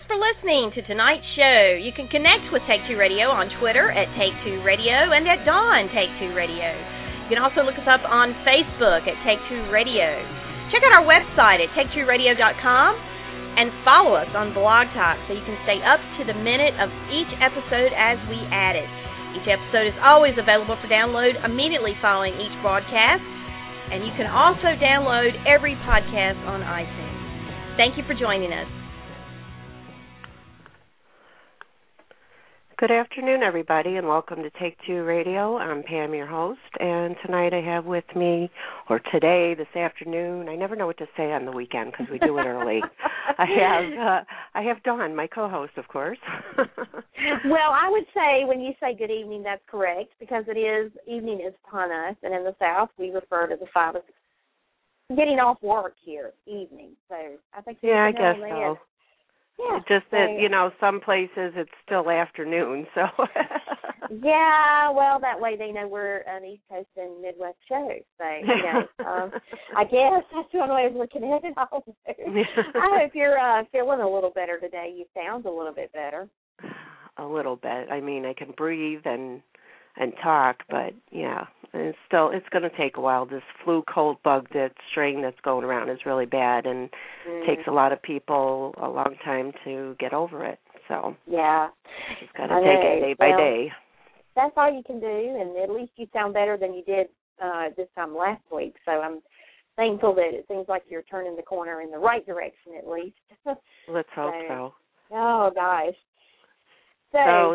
for listening to tonight's show. You can connect with Take Two Radio on Twitter at Take Two Radio and at Dawn Take Two Radio. You can also look us up on Facebook at Take Two Radio. Check out our website at TakeTwoRadio.com and follow us on Blog Talk so you can stay up to the minute of each episode as we add it. Each episode is always available for download immediately following each broadcast, and you can also download every podcast on iTunes. Thank you for joining us. Good afternoon, everybody, and welcome to Take Two Radio. I'm Pam, your host, and tonight I have with me, or today, this afternoon, I never know what to say on the weekend because we do it early. I have Dawn, my co-host, of course. Well, I would say when you say good evening, that's correct, because evening is upon us, and in the South we refer to the 5 or 6, getting off work here, evening. So I think I guess so. Yeah, it's just that, some places it's still afternoon, so. Yeah, well, that way they know we're an East Coast and Midwest show. So, I guess that's one way of looking at it. I hope you're feeling a little better today. You sound a little bit better. A little bit. I mean, I can breathe and talk, but, yeah, it's going to take a while. This flu cold bug, that strain that's going around is really bad, and takes a lot of people a long time to get over it. So yeah, just got to take it day by day. That's all you can do, and at least you sound better than you did this time last week. So I'm thankful that it seems like you're turning the corner in the right direction at least. Let's hope so. Oh gosh. So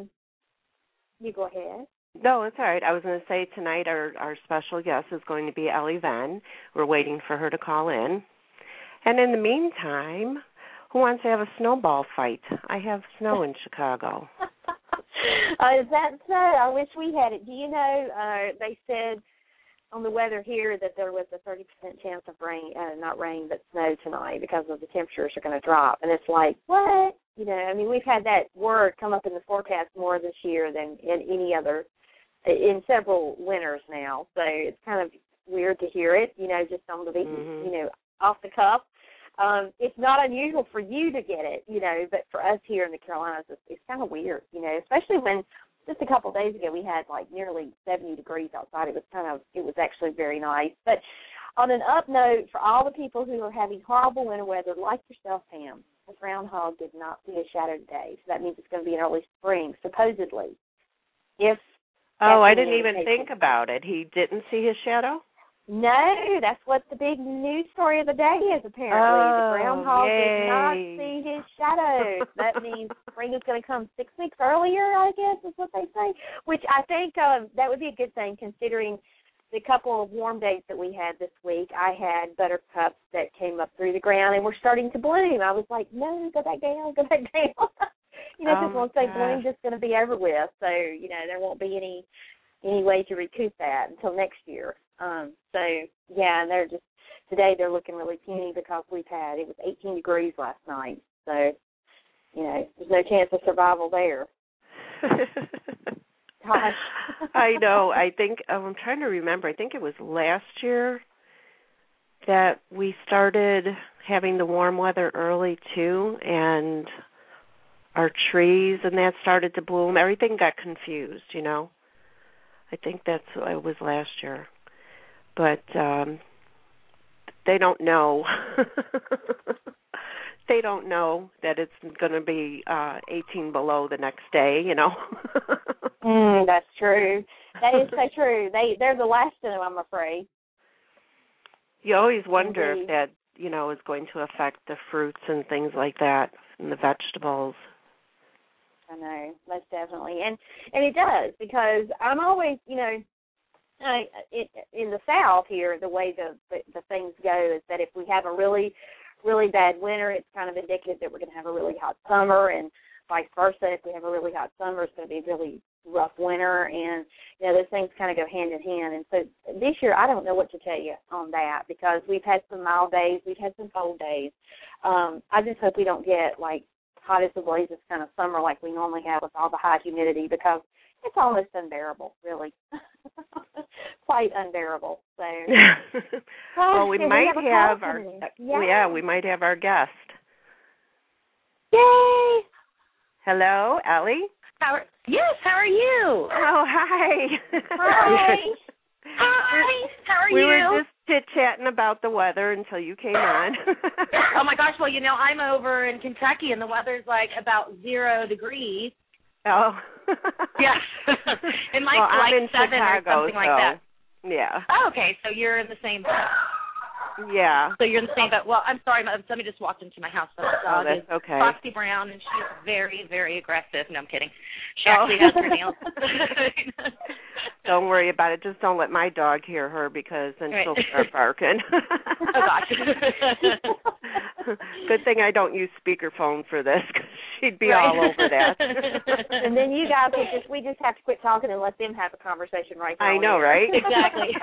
you go ahead. No, it's all right. I was going to say tonight our special guest is going to be Ellie Venn. We're waiting for her to call in. And in the meantime, who wants to have a snowball fight? I have snow in Chicago. Is that so? I wish we had it. Do you know, they said on the weather here that there was a 30% chance of rain, not rain, but snow tonight because of the temperatures are going to drop. And it's like, what? We've had that word come up in the forecast more this year than in several winters now. So it's kind of weird to hear it, just on the, off the cuff. It's not unusual for you to get it, but for us here in the Carolinas, it's kind of weird, especially when just a couple of days ago we had like nearly 70 degrees outside. It was actually very nice. But on an up note, for all the people who are having horrible winter weather, like yourself, Pam, the groundhog did not see a shadow today, so that means it's going to be an early spring, supposedly. I didn't even think about it. He didn't see his shadow? No, that's what the big news story of the day is, apparently. The groundhog did not see his shadow. That means spring is going to come 6 weeks earlier, I guess, is what they say, which I think that would be a good thing, considering the couple of warm days that we had this week. I had buttercups that came up through the ground and were starting to bloom. I was like, no, go back down, go back down. Because once they bloom, it's going to be over with. So, there won't be any way to recoup that until next year. And today they're looking really puny because it was 18 degrees last night. So, there's no chance of survival there. Gosh. I know. I think, I'm trying to remember, I think it was last year that we started having the warm weather early too, and our trees and that started to bloom. Everything got confused, I think it was last year. But they don't know. They don't know that it's going to be 18 below the next day, That's true. That is so true. They're the last to know, I'm afraid. You always wonder if that, is going to affect the fruits and things like that and the vegetables. I know, most definitely. And it does, because I'm always, in the South here, the way the things go is that if we have a really, really bad winter, it's kind of indicative that we're going to have a really hot summer, and vice versa. If we have a really hot summer, it's going to be a really rough winter, and, those things kind of go hand in hand. And so this year, I don't know what to tell you on that, because we've had some mild days, we've had some cold days. I just hope we don't get, like, hot as the blazes kind of summer like we normally have with all the high humidity, because it's almost unbearable, really. Quite unbearable. So, well, we might have our we might have our guest. Yay! Hello, Ellie? Yes, how are you? Oh, hi. Hi. Hi, how are we you? We were just chit-chatting about the weather until you came on. Oh, my gosh. Well, I'm over in Kentucky, and the weather's like about 0 degrees. Oh. Yes. It might well, be like I'm in 7 Chicago, or something like that. Yeah. Oh, okay, so you're in the same boat. Yeah. So you're in the same boat. Well, I'm sorry, somebody just walked into my house. So my dog that's is okay. Foxy Brown, and she's very, very aggressive. No, I'm kidding. She actually has her nails. Don't worry about it. Just don't let my dog hear her, because then right. she'll start barking. Oh, gosh. Good thing I don't use speakerphone for this, because she'd be all over that. And then you guys we just have to quit talking and let them have a conversation right now. I know, right? Exactly.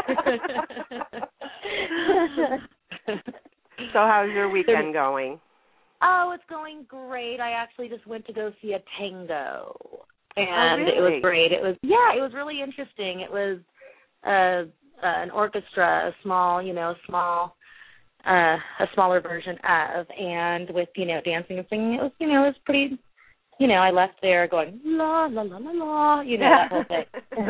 So how's your weekend going? Oh, it's going great. I actually just went to go see a tango, and really? It was great. It was really interesting. It was an orchestra, a smaller version of, and with dancing and singing. It was pretty. I left there going la la la la la. That whole thing.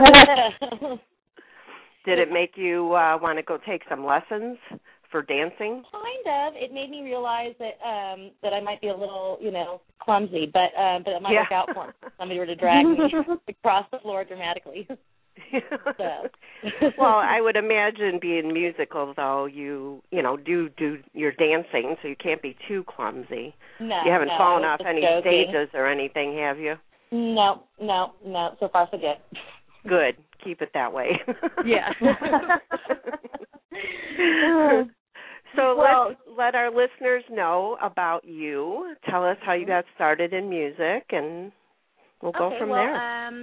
Did it make you want to go take some lessons for dancing? Kind of. It made me realize that that I might be a little, clumsy, but it might work out for me. Somebody were to drag me across the floor dramatically. So. Well, I would imagine being musical, though, you do your dancing, so you can't be too clumsy. No, you haven't fallen off any joking. stages or anything, have you? No. So far, so good. Good. Keep it that way. Yeah. So let's let our listeners know about you. Tell us how you got started in music, and we'll go from there.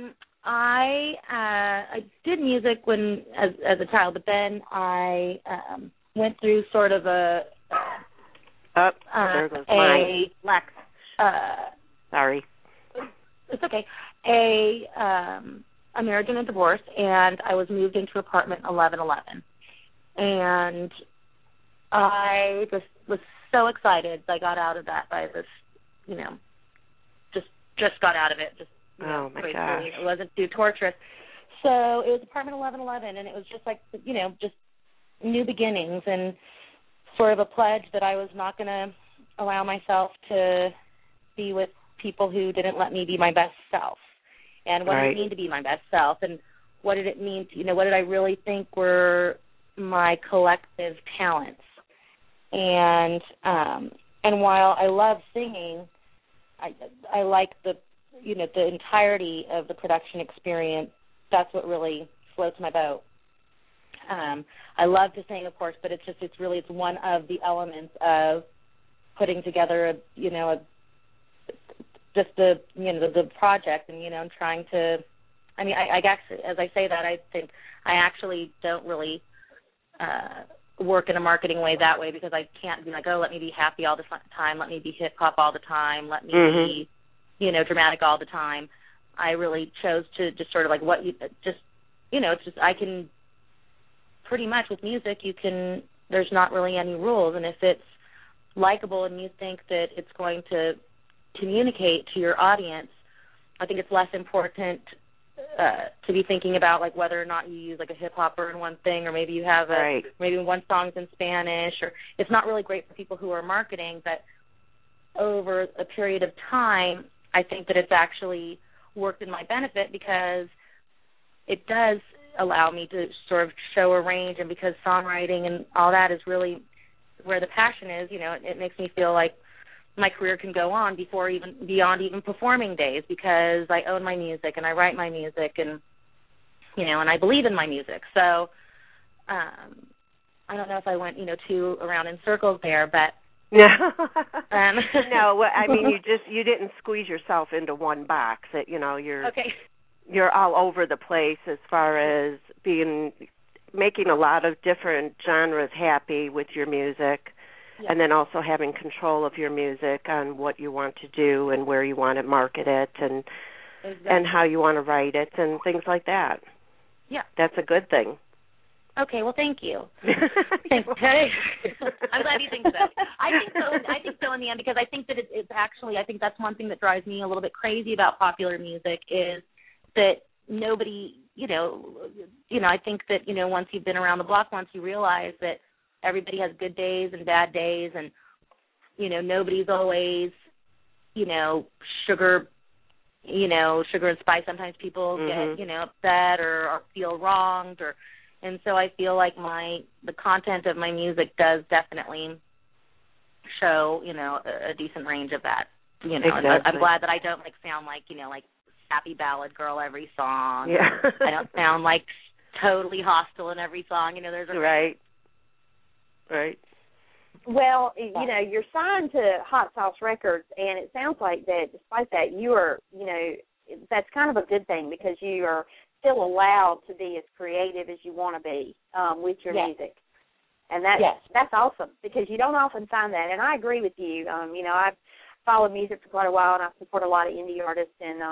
I did music as a child, but then I went through sort of there goes mine. Lex. Sorry. It's okay. A marriage and a divorce, and I was moved into apartment 1111. And I just was so excited I got out of that by this, just got out of it. Just oh my gosh. It wasn't too torturous. So it was apartment 1111, and it was just like, just new beginnings and sort of a pledge that I was not going to allow myself to be with people who didn't let me be my best self. And what did it mean to be my best self? And what did it mean to, what did I really think were my collective talents? And while I love singing, I like the entirety of the production experience. That's what really floats my boat. I love to sing, of course, but it's one of the elements of putting together the project, and trying to. I mean, I actually, as I say that, I think I actually don't really work in a marketing way that way, because I can't be like, oh, let me be happy all the time, let me be hip hop all the time, let me be, dramatic all the time. I really chose to just sort of like it's just I can pretty much with music there's not really any rules, and if it's likable and you think that it's going to communicate to your audience, I think it's less important to be thinking about like whether or not you use like a hip hopper in one thing, or maybe you have maybe one song's in Spanish, or it's not really great for people who are marketing. But over a period of time, I think that it's actually worked in my benefit, because it does allow me to sort of show a range, and because songwriting and all that is really where the passion is, it makes me feel like my career can go on beyond even performing days, because I own my music and I write my music, and and I believe in my music. So I don't know if I went too around in circles there, but no. No, I mean you didn't squeeze yourself into one box. That you're all over the place as far as making a lot of different genres happy with your music. And then also having control of your music on what you want to do and where you want to market it, and and how you want to write it and things like that. Yeah. That's a good thing. Okay, well, thank you. Thanks. I'm glad you think so. I think so in the end, because I think that it's actually, I think that's one thing that drives me a little bit crazy about popular music is that nobody, I think that, once you've been around the block, once you realize that everybody has good days and bad days, and, nobody's always, sugar and spice. Sometimes people get, upset or feel wronged, and so I feel like the content of my music does definitely show, a decent range of that. Exactly. I'm glad that I don't sound like, like happy ballad girl every song. Yeah. I don't sound like totally hostile in every song. There's a right. Well, you're signed to Hot Sauce Records, and it sounds like that despite that, you are, that's kind of a good thing because you are still allowed to be as creative as you want to be with your music. And that's awesome because you don't often find that. And I agree with you. I've followed music for quite a while, and I support a lot of indie artists. And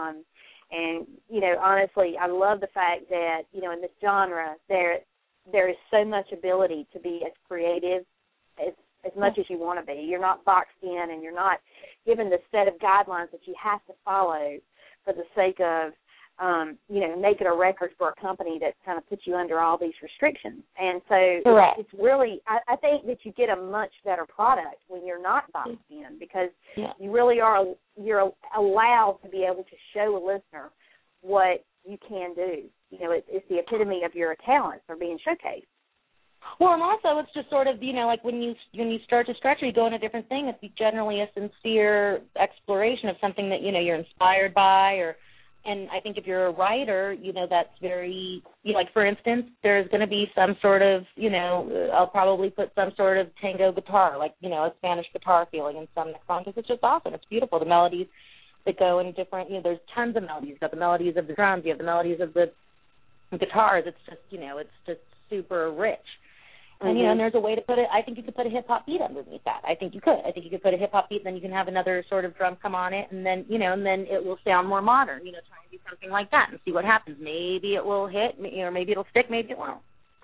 honestly, I love the fact that, in this genre, there is so much ability to be as creative as much as you want to be. You're not boxed in, and you're not given the set of guidelines that you have to follow for the sake of, making a record for a company that kind of puts you under all these restrictions. And so it's really, I think that you get a much better product when you're not boxed in because you really you're allowed to be able to show a listener what you can do. It's the epitome of your talents are being showcased. Well, and also it's just sort of, like when you start to stretch or you go in a different thing, it's generally a sincere exploration of something that, you're inspired by and I think if you're a writer, that's very, like, for instance, there's going to be some sort of, I'll probably put some sort of tango guitar, like, a Spanish guitar feeling in some next song because it's just awesome. It's beautiful. The melodies that go in different, there's tons of melodies. You've got the melodies of the drums. You have the melodies of the guitars. It's just, it's just super rich. And, and there's a way to put it. I think you could put a hip-hop beat underneath that. I think you could. I think you could put a hip-hop beat, and then you can have another sort of drum come on it, and then, and then it will sound more modern, try and do something like that and see what happens. Maybe it will hit, or maybe it'll stick, maybe it won't.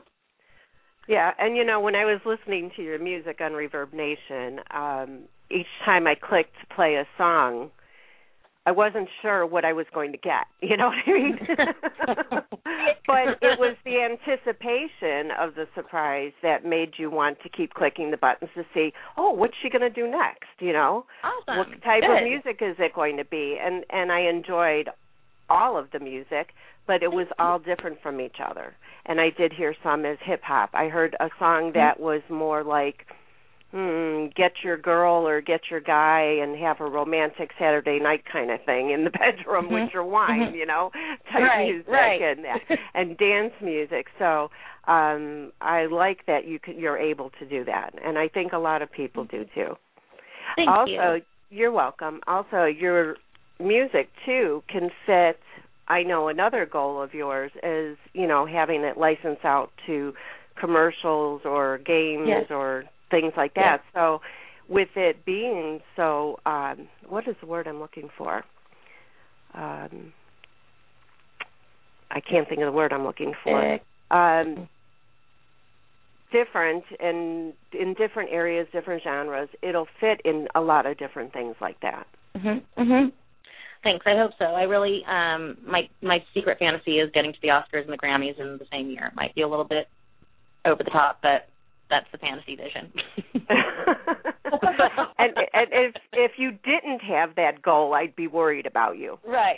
Yeah, and, when I was listening to your music on Reverb Nation, each time I clicked to play a song, I wasn't sure what I was going to get. You know what I mean? But it was the anticipation of the surprise that made you want to keep clicking the buttons to see, what's she going to do next? Awesome. What type of music is it going to be? And I enjoyed all of the music, but it was all different from each other. And I did hear some as hip-hop. I heard a song that was more like, get your girl or get your guy and have a romantic Saturday night kind of thing in the bedroom with your wine, type music and dance music. So I like that you're able to do that, and I think a lot of people do too. Thank you. You're welcome. Also, your music too can fit. I know another goal of yours is having it licensed out to commercials or games or things like that. So with it being so, what is the word I'm looking for? I can't think of the word I'm looking for. Different and in different areas, different genres, it'll fit in a lot of different things like that. Thanks. I hope so. I really, my secret fantasy is getting to the Oscars and the Grammys in the same year. It might be a little bit over the top, but that's the fantasy vision. and if you didn't have that goal, I'd be worried about you. Right.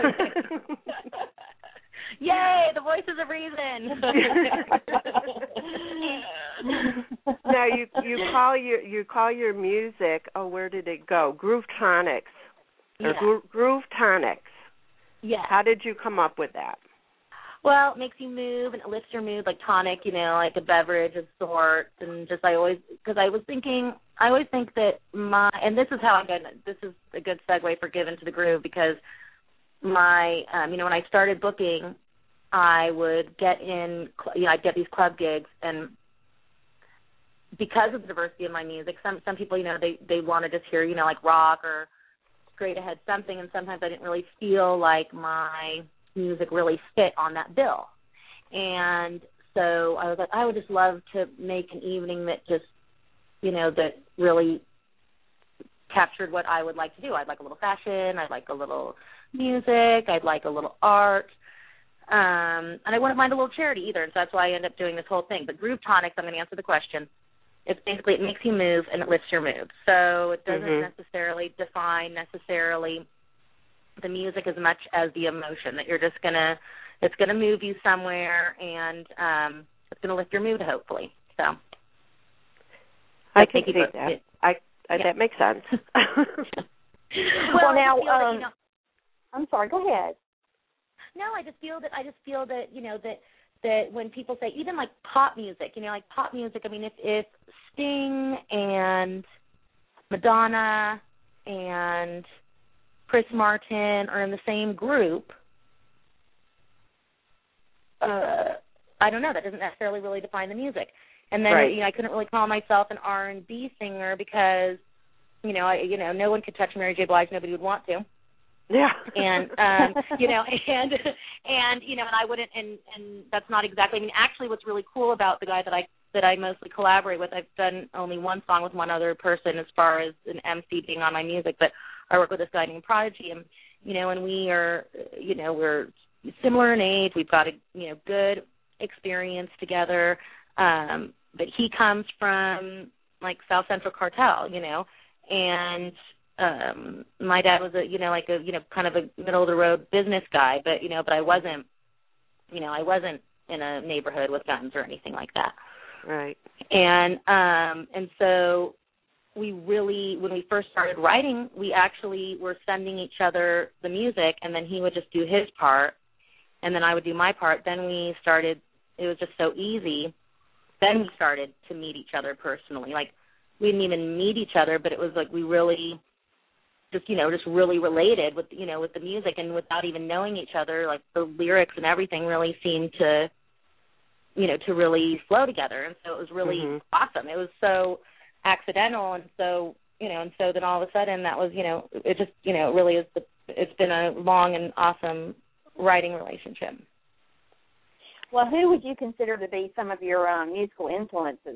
Yay, the voices of reason. Now you call your music, where did it go? Groovetonics. Or Groovetonics. Yeah. How did you come up with that? Well, it makes you move and it lifts your mood, like tonic, like a beverage of sorts, and just I always think that and this is how this is a good segue for Give Into the Groove, because when I started booking, I would get I'd get these club gigs, and because of the diversity of my music, some people, they want to just hear, like rock or straight ahead something, and sometimes I didn't really feel like my music really fit on that bill. And so I was like, I would just love to make an evening that just, that really captured what I would like to do. I'd like a little fashion. I'd like a little music. I'd like a little art. And I wouldn't mind a little charity either, and so that's why I end up doing this whole thing. But Groove Tonics, I'm going to answer the question. It's basically, it makes you move and it lifts your mood. So it doesn't necessarily define the music as much as the emotion, that you're just it's going to move you somewhere, and it's going to lift your mood, hopefully. So I can see that. That makes sense. Well, now, I'm sorry, go ahead. No, I just feel that that when people say, even like pop music, like pop music, I mean, if Sting and Madonna and Chris Martin are in the same group, I don't know, that doesn't necessarily really define the music. And then I couldn't really call myself an R&B singer because no one could touch Mary J. Blige, nobody would want to. Yeah. And and I wouldn't, and that's not exactly. I mean, actually, what's really cool about the guy that I mostly collaborate with, I've done only one song with one other person as far as an MC being on my music, but I work with this guy named Prodigy, and and we are, we're similar in age. We've got a good experience together, but he comes from like South Central Cartel, and my dad was kind of a middle of the road business guy, but but I wasn't in a neighborhood with guns or anything like that. Right. And so we really, when we first started writing, we actually were sending each other the music, and then he would just do his part, and then I would do my part. Then we started, it was just so easy. Then we started to meet each other personally. Like, we didn't even meet each other, but it was like we really just really related with, with the music, and without even knowing each other, like the lyrics and everything really seemed to, to really flow together. And so it was really awesome. It was so accidental. And so, and so then all of a sudden that was, it just, it really is, it's been a long and awesome writing relationship. Well, who would you consider to be some of your musical influences?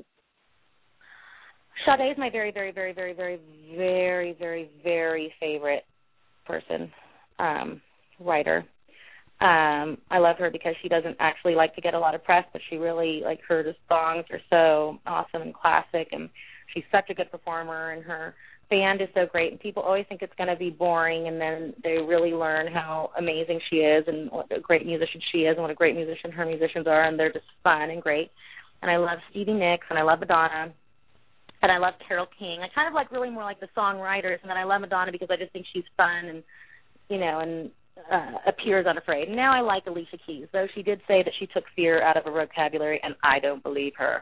Sade is my very, very, very, very, very, very, very, very favorite person, writer. I love her because she doesn't actually like to get a lot of press, but she really, like, her songs are so awesome and classic, and she's such a good performer, and her band is so great, and people always think it's going to be boring, and then they really learn how amazing she is and what a great musician she is and what a great musician her musicians are, and they're just fun and great. And I love Stevie Nicks, and I love Madonna, and I love Carole King. I kind of like really more like the songwriters, and then I love Madonna because I just think she's fun and, and appears unafraid. Now I like Alicia Keys, though she did say that she took fear out of her vocabulary, and I don't believe her.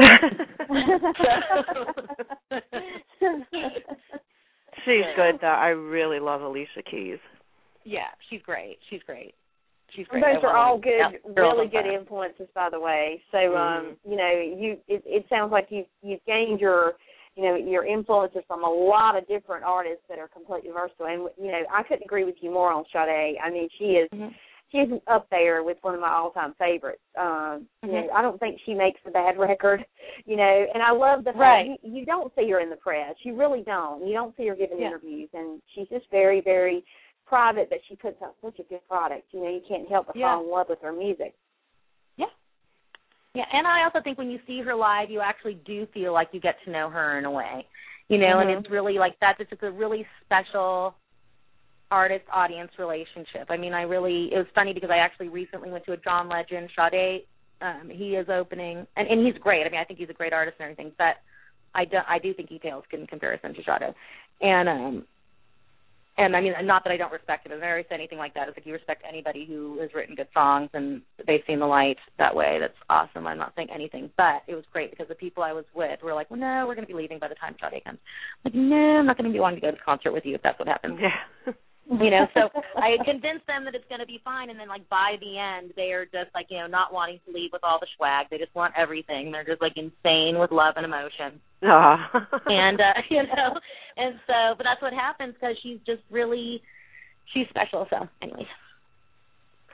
She's good, though. I really love Alicia Keys. Yeah, she's great. She's great. Those are all good, really good influences, by the way. So, it sounds like you've gained your influences from a lot of different artists that are completely versatile. And, I couldn't agree with you more on Sade. I mean, she's up there with one of my all-time favorites. I don't think she makes a bad record, and I love the fact you don't see her in the press. You really don't. You don't see her giving interviews, and she's just very, very private, but she puts out such a good product. You can't help but fall in love with her music. Yeah, and I also think when you see her live, you actually do feel like you get to know her in a way, and it's really like that. It's a really special artist-audience relationship. I mean, it was funny because I actually recently went to a John Legend. Sade, he is opening, and he's great. I mean, I think he's a great artist and everything, but I do think he pales in comparison to Sade. And I mean, not that I don't respect him. I've never said anything like that. It's like you respect anybody who has written good songs and they've seen the light that way. That's awesome. I'm not saying anything. But it was great because the people I was with were like, well, no, we're going to be leaving by the time Sade comes. I'm like, no, I'm not going to be wanting to go to the concert with you if that's what happens. Yeah. So I convinced them that it's going to be fine. And then, like, by the end, they are just, like, not wanting to leave with all the swag. They just want everything. They're just, like, insane with love and emotion. And, and so, but that's what happens because she's just really, she's special. So, anyways.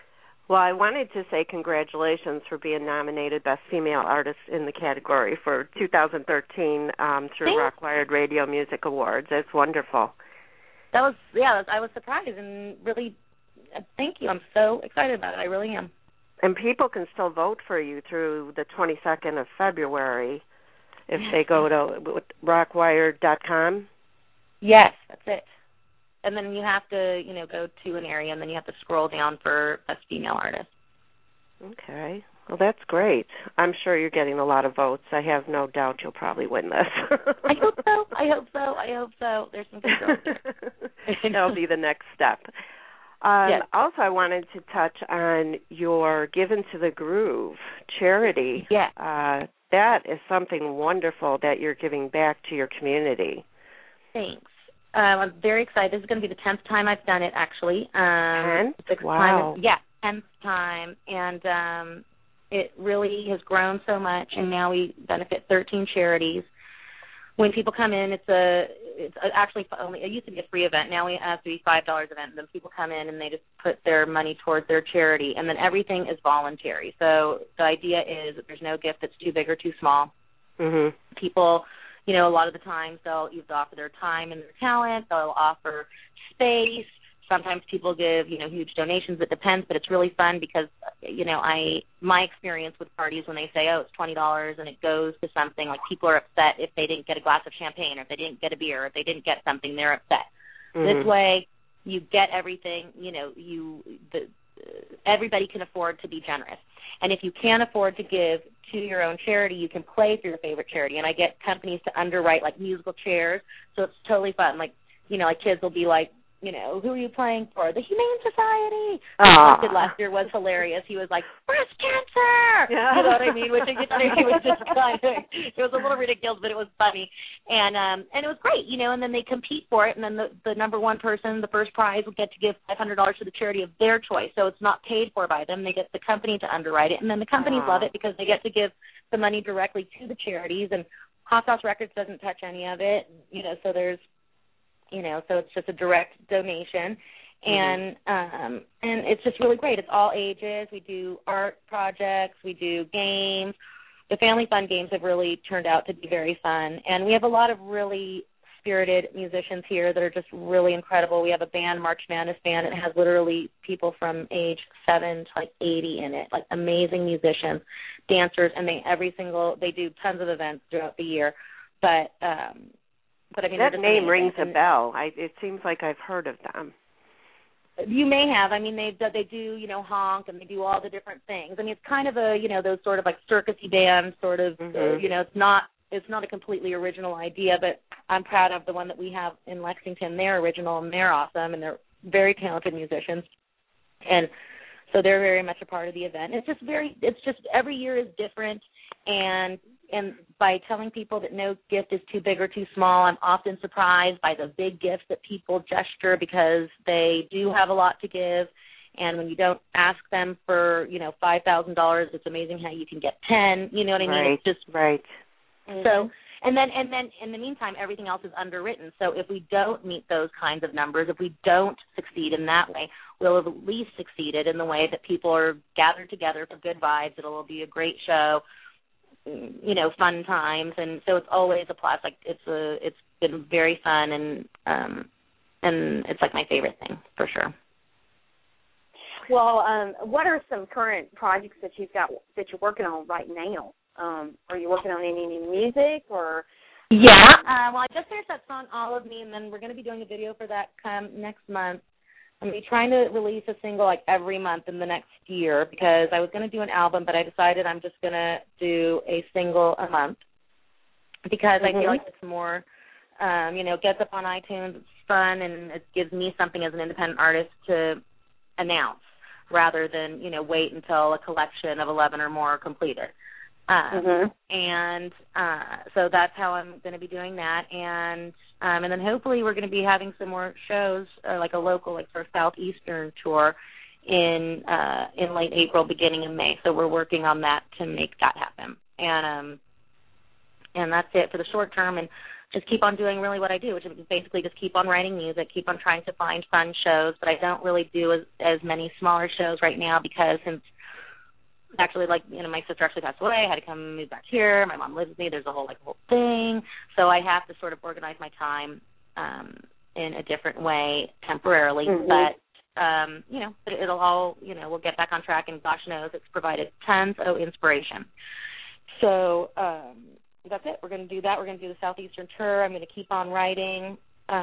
Well, I wanted to say congratulations for being nominated Best Female Artist in the category for 2013 through Rock Wired Radio Music Awards. That's wonderful. I was surprised and really, thank you. I'm so excited about it. I really am. And people can still vote for you through the 22nd of February if they go to rockwired.com. Yes, that's it. And then you have to, go to an area, and then you have to scroll down for Best Female Artist. Okay. Well, that's great. I'm sure you're getting a lot of votes. I have no doubt you'll probably win this. I hope so. There's some good girls there. That'll be the next step. Yes. Also, I wanted to touch on your Given to the Groove charity. Yeah. That is something wonderful that you're giving back to your community. Thanks. I'm very excited. This is going to be the 10th time I've done it, actually. 10th? Wow. 10th time. And it really has grown so much, and now we benefit 13 charities. When people come in, it's actually only, it used to be a free event. Now it has to be $5 event. And then people come in and they just put their money towards their charity, and then everything is voluntary. So the idea is that there's no gift that's too big or too small. Mm-hmm. People, a lot of the times they'll either offer their time and their talent. They'll offer space. Sometimes people give, huge donations. It depends, but it's really fun because, my experience with parties when they say, oh, it's $20 and it goes to something, like people are upset if they didn't get a glass of champagne or if they didn't get a beer or if they didn't get something, they're upset. Mm-hmm. This way you get everything, everybody can afford to be generous. And if you can't afford to give to your own charity, you can play for your favorite charity. And I get companies to underwrite, like, musical chairs, so it's totally fun. Like, like kids will be like, who are you playing for? The Humane Society. One kid last year was hilarious. He was like, breast cancer. Yeah. You know what I mean? Which he was just kind of, it was a little ridiculous, but it was funny. And it was great, and then they compete for it, and then the number one person, the first prize, will get to give $500 to the charity of their choice. So it's not paid for by them. They get the company to underwrite it, and then the companies love it because they get to give the money directly to the charities, and Hot Sauce Records doesn't touch any of it, so there's, so it's just a direct donation, and it's just really great. It's all ages. We do art projects. We do games. The Family Fun games have really turned out to be very fun, and we have a lot of really spirited musicians here that are just really incredible. We have a band, March Madness Band. It has literally people from age 7 to 80 in it, like amazing musicians, dancers, and they do tons of events throughout the year, but I mean, that name rings a bell. It seems like I've heard of them. You may have. I mean, they do, honk, and they do all the different things. I mean, it's kind of a, those sort of like circusy bands, sort of, it's not a completely original idea, but I'm proud of the one that we have in Lexington. They're original, and they're awesome, and they're very talented musicians. And so they're very much a part of the event. It's just every year is different, and by telling people that no gift is too big or too small, I'm often surprised by the big gifts that people gesture because they do have a lot to give. And when you don't ask them for, $5,000, it's amazing how you can get 10. You know what I mean? Right. It's just right. So, and then in the meantime, everything else is underwritten. So if we don't meet those kinds of numbers, if we don't succeed in that way, we'll have at least succeeded in the way that people are gathered together for good vibes. It'll be a great show. Fun times, and so it's always a plus. Like it's been very fun, and it's like my favorite thing for sure. Well, what are some current projects that you're working on right now? Are you working on any new music or? Yeah. Well, I just finished that song "All of Me," and then we're going to be doing a video for that next month. I'm going to be trying to release a single like every month in the next year because I was going to do an album, but I decided I'm just going to do a single a month because I feel like it's more, gets up on iTunes, it's fun, and it gives me something as an independent artist to announce rather than, wait until a collection of 11 or more are completed. And so that's how I'm going to be doing that, and then hopefully we're going to be having some more shows, like a local, like sort of southeastern tour in late April, beginning of May. So we're working on that to make that happen, and that's it for the short term. And just keep on doing really what I do, which is basically just keep on writing music, keep on trying to find fun shows. But I don't really do as many smaller shows right now because since actually, like, you know, my sister actually passed away, I had to come move back here. My mom lives with me. There's a whole thing. So I have to sort of organize my time in a different way temporarily. But, you know, it'll all, you know, we'll get back on track, and gosh knows it's provided tons of inspiration. So that's it. We're going to do that. We're going to do the Southeastern tour. I'm going to keep on writing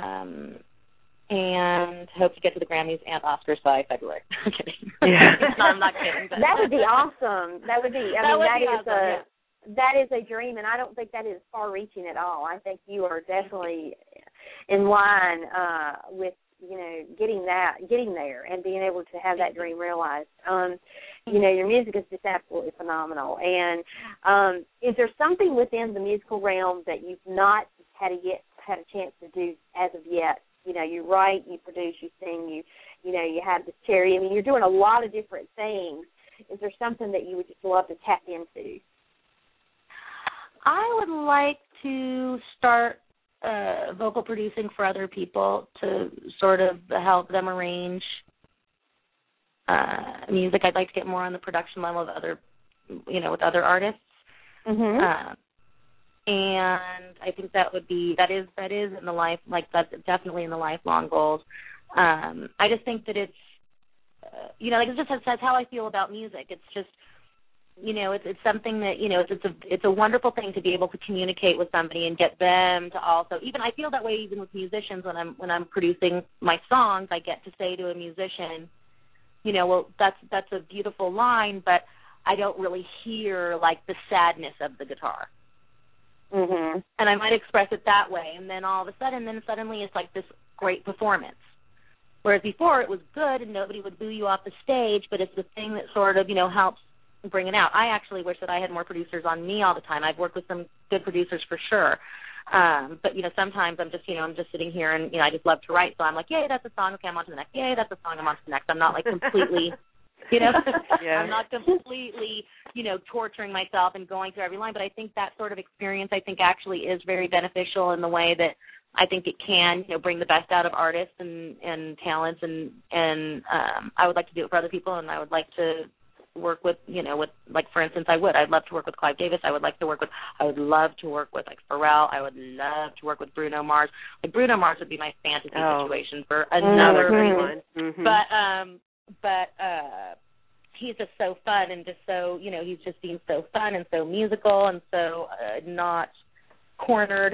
and hope to get to the Grammys and Oscars by February. I'm kidding. Yeah. No, I'm not kidding. But. That would be awesome. That would be, that is a dream, and I don't think that is far-reaching at all. I think you are definitely in line with, you know, getting there and being able to have that dream realized. You know, your music is just absolutely phenomenal. And is there something within the musical realm that you've not had a chance to do as of yet? You know, you write, you produce, you sing, you know, you have this charity. I mean, you're doing a lot of different things. Is there something that you would just love to tap into? I would like to start vocal producing for other people to sort of help them arrange music. I'd like to get more on the production level of other, you know, with other artists. And I think that is in the life, like that's definitely in the lifelong goals. I just think that it's, you know, like it just that's how I feel about music. It's just, you know, it's something that, you know, it's a wonderful thing to be able to communicate with somebody and get them to also, even I feel that way even with musicians when I'm producing my songs. I get to say to a musician, you know, well, that's a beautiful line, but I don't really hear like the sadness of the guitar. And I might express it that way, and then all of a sudden, suddenly it's like this great performance. Whereas before it was good and nobody would boo you off the stage, but it's the thing that sort of, you know, helps bring it out. I actually wish that I had more producers on me all the time. I've worked with some good producers for sure. But, you know, sometimes I'm just sitting here and, you know, I just love to write. So I'm like, yay, that's a song. Okay, I'm on to the next. Yay, that's a song. I'm on to the next. I'm not like completely, you know, I'm not completely, you know, torturing myself and going through every line. But I think that sort of experience, I think, actually is very beneficial in the way that I think it can, you know, bring the best out of artists and talents. And I would like to do it for other people, and I would like to work with, you know, with, like, for instance, I'd love to work with Clive Davis. I would love to work with, like, Pharrell. I would love to work with Bruno Mars. Like, Bruno Mars would be my fantasy situation for another one. But he's just so fun and just so, you know, he's just being so fun and so musical and so not cornered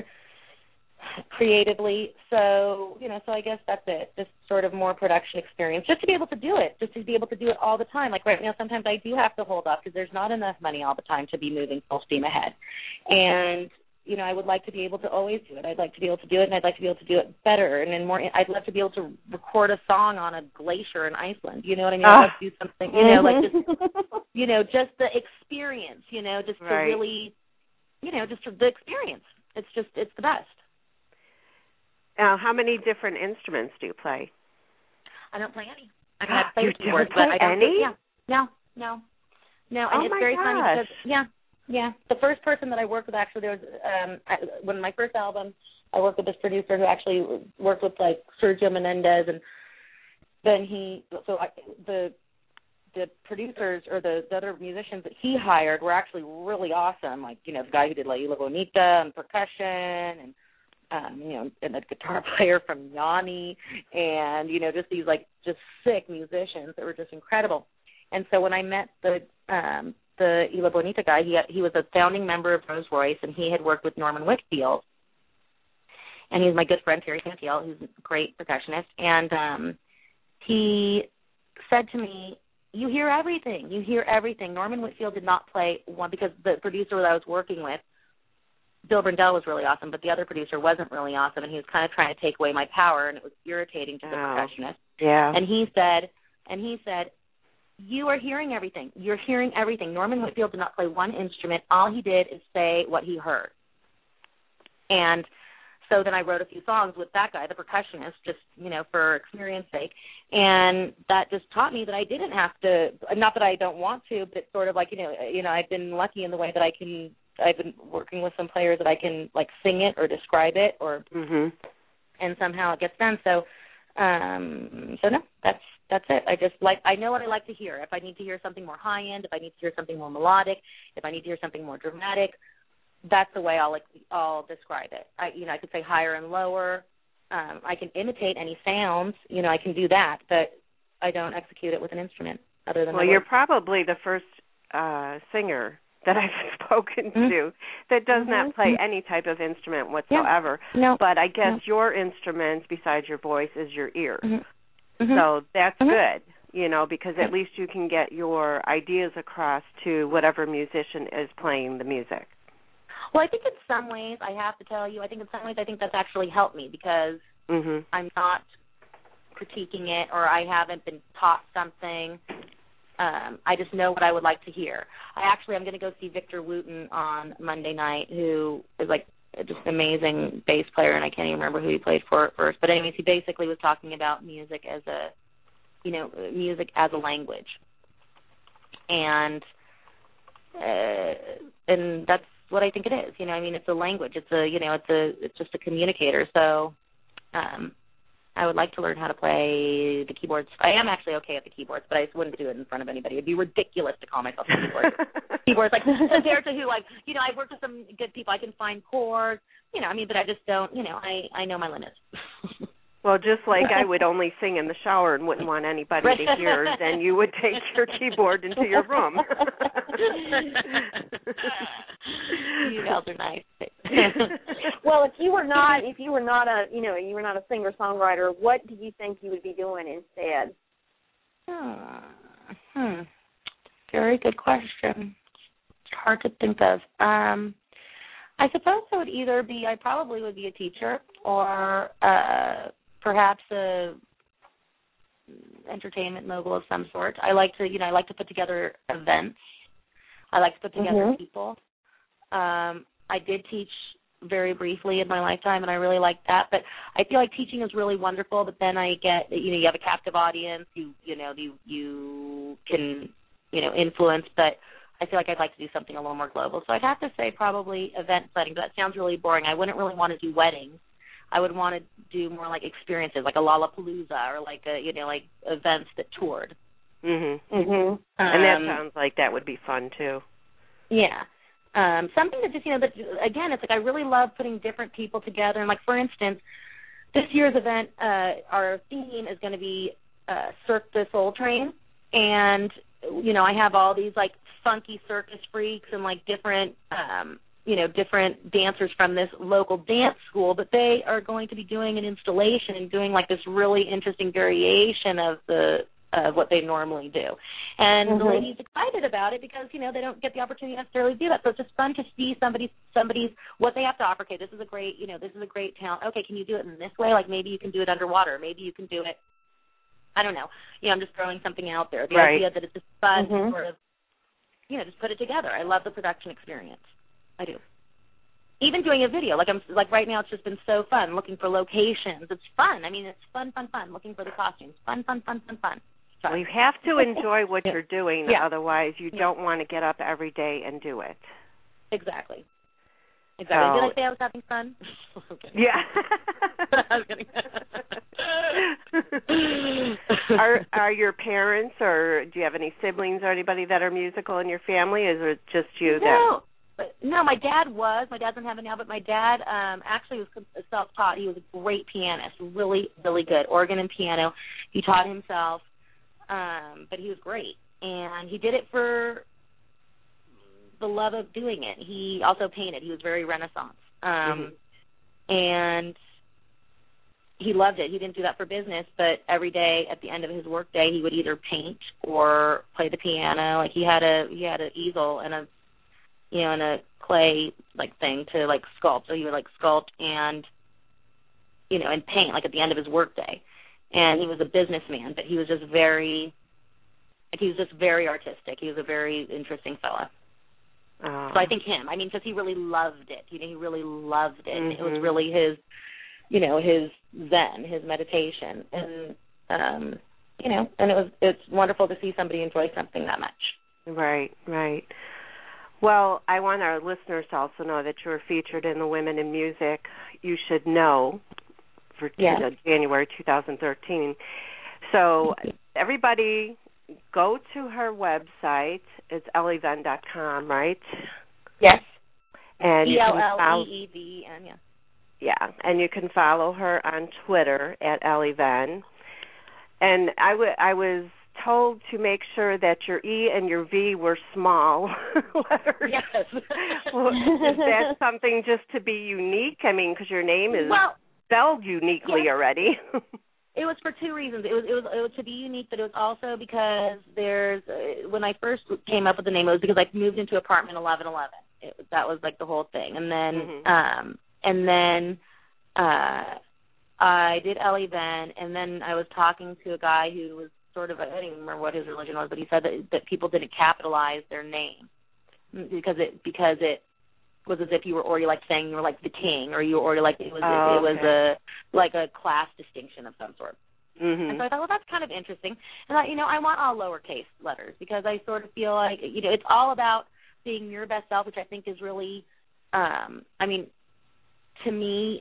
creatively. So, you know, so I guess that's it. Just sort of more production experience, just to be able to do it, all the time. Like right now, sometimes I do have to hold up because there's not enough money all the time to be moving full steam ahead. And, you know, I would like to be able to always do it. I'd like to be able to do it, and I'd like to be able to do it better. And then more, I'd love to be able to record a song on a glacier in Iceland. You know what I mean? I'd love to do something, you know, like just, you know, just the experience, you know, just to really, you know, just the experience. It's the best. How many different instruments do you play? I don't play any. I mean, I play you keyboards, but I don't. Any? No. And it's very funny because the first person that I worked with, actually, there was when my first album, I worked with this producer who actually worked with like Sergio Menendez, and then the producers or the other musicians that he hired were actually really awesome. Like, you know, the guy who did La Isla Bonita and percussion, and you know, and a guitar player from Yanni, and, you know, just these like just sick musicians that were just incredible. And so when I met the Isla Bonita guy, he was a founding member of Rose Royce, and he had worked with Norman Whitfield. And he's my good friend, Terry Santiel, who's a great percussionist. And he said to me, you hear everything. Norman Whitfield did not play one, because the producer that I was working with, Bill Brindell, was really awesome, but the other producer wasn't really awesome, and he was kind of trying to take away my power, and it was irritating to the percussionist. Yeah. And he said, you are hearing everything. You're hearing everything. Norman Whitfield did not play one instrument. All he did is say what he heard. And so then I wrote a few songs with that guy, the percussionist, just, you know, for experience sake. And that just taught me that I didn't have to, not that I don't want to, but it's sort of like, you know, I've been lucky in the way that I can I've been working with some players that I can like sing it or describe it, or and somehow it gets done. So no, that's it. I know what I like to hear. If I need to hear something more high end, if I need to hear something more melodic, if I need to hear something more dramatic, that's the way I'll describe it. I could say higher and lower. I can imitate any sounds. I can do that, but I don't execute it with an instrument other than. Well, you're probably the first singer that I've spoken to that does not play any type of instrument whatsoever. Yeah. No. But I guess your instrument, besides your voice, is your ear. So that's good, because at least you can get your ideas across to whatever musician is playing the music. Well, I think in some ways, I have to tell you, I think that's actually helped me because I'm not critiquing it or I haven't been taught something. I just know what I would like to hear. I'm going to go see Victor Wooten on Monday night, who is like just an amazing bass player, and I can't even remember who he played for at first. But anyways, he basically was talking about music as a language, and that's what I think it is. It's a language. It's just a communicator. So, I would like to learn how to play the keyboards. I am actually okay at the keyboards, but I just wouldn't do it in front of anybody. It'd be ridiculous to call myself a keyboard. Keyboards, like, compared to who, I've worked with some good people. I can find chords, but I just don't, I know my limits. Well, just like I would only sing in the shower and wouldn't want anybody to hear, then you would take your keyboard into your room. You guys are nice. Well, if you were not a singer-songwriter, what do you think you would be doing instead? Very good question. It's hard to think of. I suppose I probably would be a teacher or perhaps a entertainment mogul of some sort. I like to put together events. I like to put together people. I did teach very briefly in my lifetime, and I really liked that. But I feel like teaching is really wonderful. But then I get, you have a captive audience. You can influence. But I feel like I'd like to do something a little more global. So I'd have to say probably event setting. But that sounds really boring. I wouldn't really want to do weddings. I would want to do more like experiences, like a Lollapalooza or like like events that toured. And that sounds like that would be fun too. Yeah. Something that just, that, again, it's like I really love putting different people together. And, like, for instance, this year's event, our theme is going to be Cirque du Soul Train. And, I have all these, like, funky circus freaks and, like, different, different dancers from this local dance school. But they are going to be doing an installation and doing, like, this really interesting variation of what they normally do. And the lady's excited about it because, they don't get the opportunity to necessarily do that. So it's just fun to see somebody's what they have to offer. Okay, this is a great talent. Okay, can you do it in this way? Like maybe you can do it underwater. Maybe you can do it, I don't know. I'm just throwing something out there. The idea that it's just fun to sort of, just put it together. I love the production experience. I do. Even doing a video, like right now, it's just been so fun looking for locations. It's fun. It's fun, looking for the costumes. Fun. Well, you have to enjoy what you're doing, otherwise you don't want to get up every day and do it. Exactly. Did I say I was having fun? Yeah. I was kidding. Are your parents, or do you have any siblings or anybody that are musical in your family? Is it just you? No, my dad was. My dad's in heaven now, but my dad actually was self-taught. He was a great pianist, really, really good, organ and piano. He taught himself. But he was great, and he did it for the love of doing it. He also painted. He was very Renaissance, and he loved it. He didn't do that for business, but every day at the end of his work day, he would either paint or play the piano. Like he had an easel and a clay like thing to like sculpt. So he would like sculpt and and paint like at the end of his work day. And he was a businessman, but he was just very artistic. He was a very interesting fella. So I think him. Because he really loved it. He really loved it. It was really his, his zen, his meditation, and and it's wonderful to see somebody enjoy something that much. Right. Well, I want our listeners to also know that you were featured in the Women in Music You Should Know for January 2013. So everybody go to her website. It's elleven.com, right? Yes. And ELLEEVEN, yeah. Yeah, and you can follow her on Twitter at elleven. And I was told to make sure that your E and your V were small letters. Yes. Well, is that something just to be unique? I mean, because your name is spelled uniquely already. It was for two reasons. It was to be unique, but it was also because when I first came up with the name, it was because I moved into apartment 1111. That was like the whole thing, and then I did Elleven, and then I was talking to a guy who was sort of, I don't even remember what his religion was, but he said that people didn't capitalize their name because it was as if you were already like saying you were like the king, or you were already like it was a class distinction of some sort. Mm-hmm. And so I thought, well, that's kind of interesting. And I want all lowercase letters because I sort of feel like it's all about being your best self, which I think is really, to me,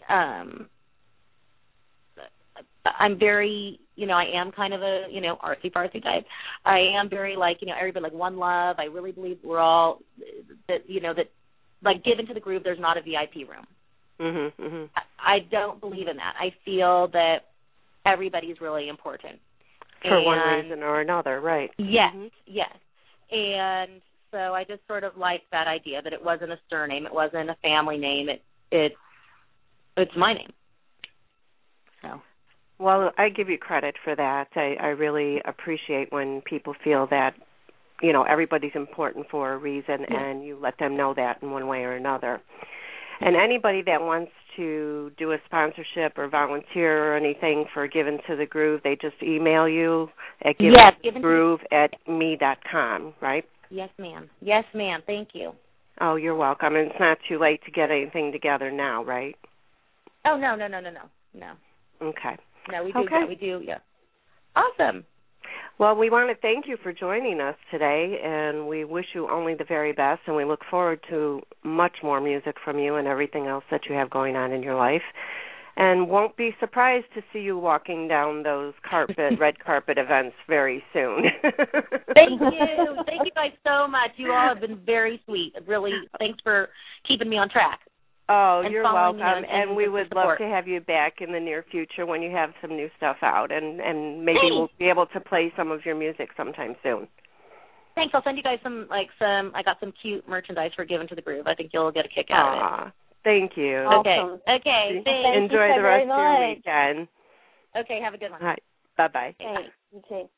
I'm very, I am kind of a, artsy-fartsy type. I am very everybody like one love. I really believe we're all, that like given to the groove, there's not a VIP room. Mm-hmm, mm-hmm. I don't believe in that. I feel that everybody's really important. For one reason or another, right. Yes, yes. And so I just sort of liked that idea that it wasn't a surname, it wasn't a family name, it's my name. So. Well, I give you credit for that. I really appreciate when people feel that, everybody's important for a reason, and you let them know that in one way or another. And anybody that wants to do a sponsorship or volunteer or anything for Given to the Groove, they just email you at giventothegroove@me.com, right? Yes, ma'am. Yes, ma'am. Thank you. Oh, you're welcome. And it's not too late to get anything together now, right? Oh, no. Okay. No, we do. Okay. Yeah, we do. Yeah. Awesome. Well, we want to thank you for joining us today, and we wish you only the very best, and we look forward to much more music from you and everything else that you have going on in your life. And won't be surprised to see you walking down those red carpet events very soon. Thank you. Thank you guys so much. You all have been very sweet. Really, thanks for keeping me on track. Oh, you're welcome, and we would love to have you back in the near future when you have some new stuff out, and maybe we'll be able to play some of your music sometime soon. Thanks. I'll send you guys I got some cute merchandise for Given to the Groove. I think you'll get a kick out of it. Thank you. Awesome. Okay. Thanks. Enjoy the rest of your weekend. Okay, have a good one. All right. Bye-bye. Thanks. You too.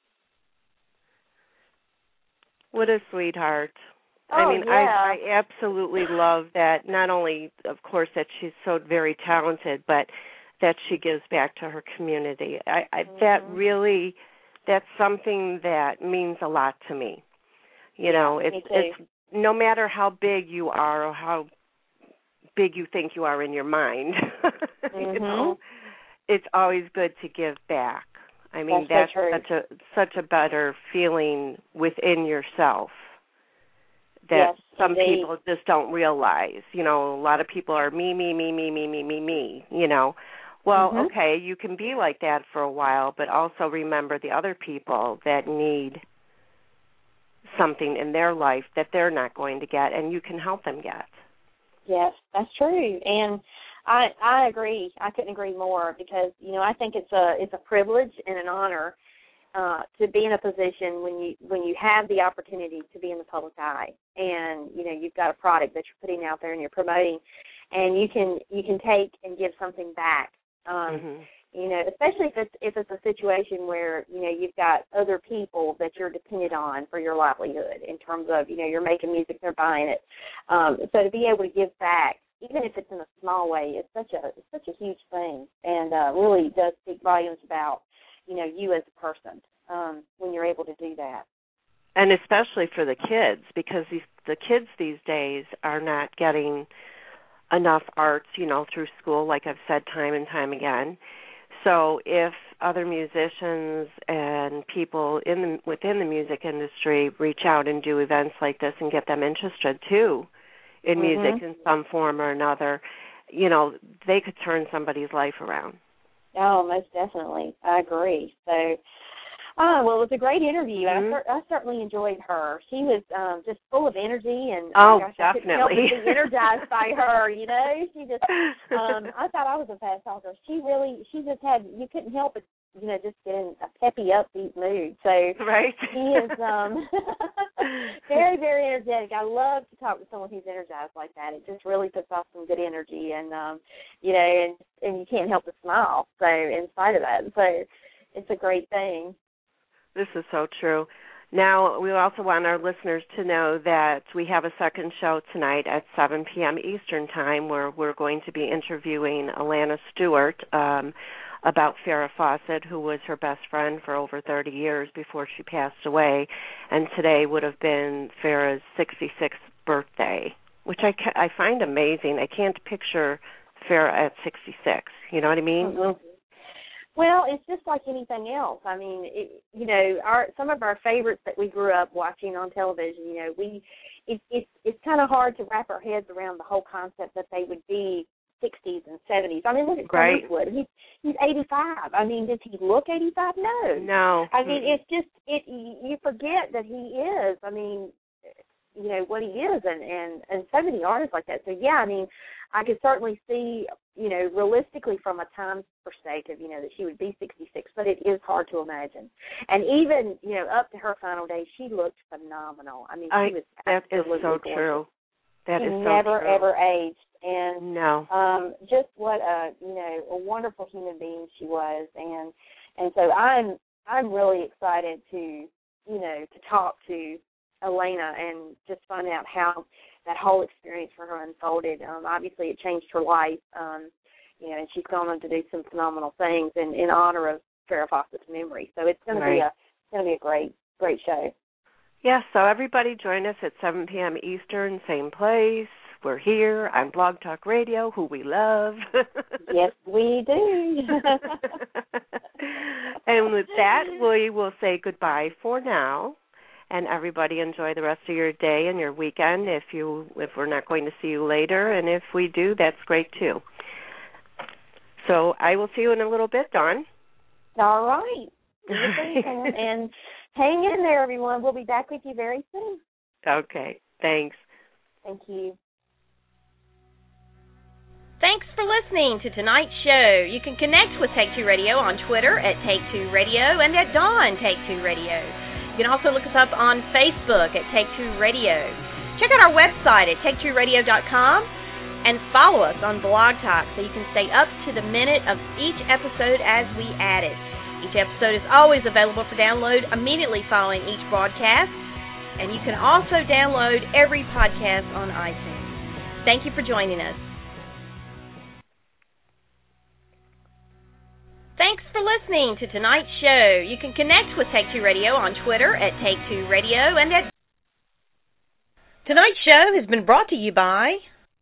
What a sweetheart. Oh, I mean, I absolutely love that, not only, of course, that she's so very talented, but that she gives back to her community. That's something that means a lot to me. It's no matter how big you are or how big you think you are in your mind, it's always good to give back. I mean, that's such a better feeling within yourself that some people just don't realize. A lot of people are me. Well, okay, you can be like that for a while, but also remember the other people that need something in their life that they're not going to get, and you can help them get. Yes, that's true. And I agree. I couldn't agree more because, I think it's a privilege and an honor to be in a position when you have the opportunity to be in the public eye, and you've got a product that you're putting out there and you're promoting, and you can take and give something back. Especially if it's a situation where you've got other people that you're dependent on for your livelihood in terms of you're making music, they're buying it. So to be able to give back, even if it's in a small way, it's such a huge thing, and really does speak volumes about you as a person when you're able to do that. And especially for the kids, because the kids these days are not getting enough arts, through school, like I've said time and time again. So if other musicians and people within the music industry reach out and do events like this and get them interested too in music in some form or another, they could turn somebody's life around. Oh, most definitely. I agree. So, well, it was a great interview. I certainly enjoyed her. She was just full of energy, and definitely. I couldn't help but be energized by her. She just, I thought I was a fast talker. She just had, you couldn't help but, just get in a peppy, upbeat mood. So right. She is very, very energetic. I love to talk to someone who's energized like that. It just really puts off some good energy, and and you can't help but smile. So in spite of that, so it's a great thing. This is so true. Now, we also want our listeners to know that we have a second show tonight at 7 p.m. Eastern Time where we're going to be interviewing Alana Stewart about Farrah Fawcett, who was her best friend for over 30 years before she passed away. And today would have been Farrah's 66th birthday, which I find amazing. I can't picture Farrah at 66. You know what I mean? Mm-hmm. Well, it's just like anything else. I mean, some of our favorites that we grew up watching on television, it's kind of hard to wrap our heads around the whole concept that they would be 60s and 70s. I mean, look at Clint Eastwood. He's 85. I mean, does he look 85? No. I mean, it's just you forget that he is. I mean, what he is, and so many artists like that. So yeah, I mean, I could certainly see, realistically from a time perspective, that she would be 66, but it is hard to imagine. And even, up to her final days, she looked phenomenal. I mean, she was absolutely so gorgeous. True. That is so never, true. ever aged. And no. Just what a wonderful human being she was. And so I'm really excited to talk to Alana and just find out how that whole experience for her unfolded. Obviously, it changed her life, and she's gone on to do some phenomenal things in honor of Farrah Fawcett's memory. So it's going to be a great show. Yeah. So everybody join us at 7 p.m. Eastern, same place. We're here on Blog Talk Radio, who we love. Yes, we do. And with that, we will say goodbye for now. And everybody enjoy the rest of your day and your weekend if we're not going to see you later. And if we do, that's great too. So I will see you in a little bit, Dawn. All right. And hang in there, everyone. We'll be back with you very soon. Okay. Thanks. Thank you. Thanks for listening to tonight's show. You can connect with Take Two Radio on Twitter at Take Two Radio and at Dawn Take Two Radio. You can also look us up on Facebook at Take Two Radio. Check out our website at TakeTwoRadio.com and follow us on Blog Talk so you can stay up to the minute of each episode as we add it. Each episode is always available for download immediately following each broadcast, and you can also download every podcast on iTunes. Thank you for joining us. Thanks for listening to tonight's show. You can connect with Take Two Radio on Twitter at Take Two Radio and at... Tonight's show has been brought to you by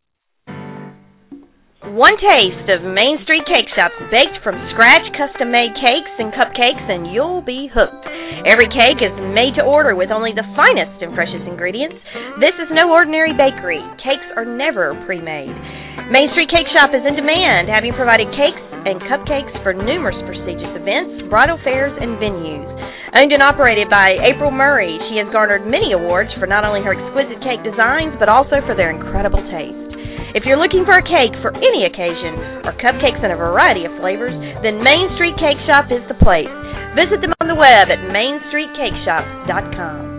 One Taste of Main Street Cake Shop, baked from scratch, custom-made cakes and cupcakes, and you'll be hooked. Every cake is made to order with only the finest and freshest ingredients. This is no ordinary bakery. Cakes are never pre-made. Main Street Cake Shop is in demand, having provided cakes and cupcakes for numerous prestigious events, bridal fairs, and venues. Owned and operated by April Murray, she has garnered many awards for not only her exquisite cake designs, but also for their incredible taste. If you're looking for a cake for any occasion, or cupcakes in a variety of flavors, then Main Street Cake Shop is the place. Visit them on the web at mainstreetcakeshop.com.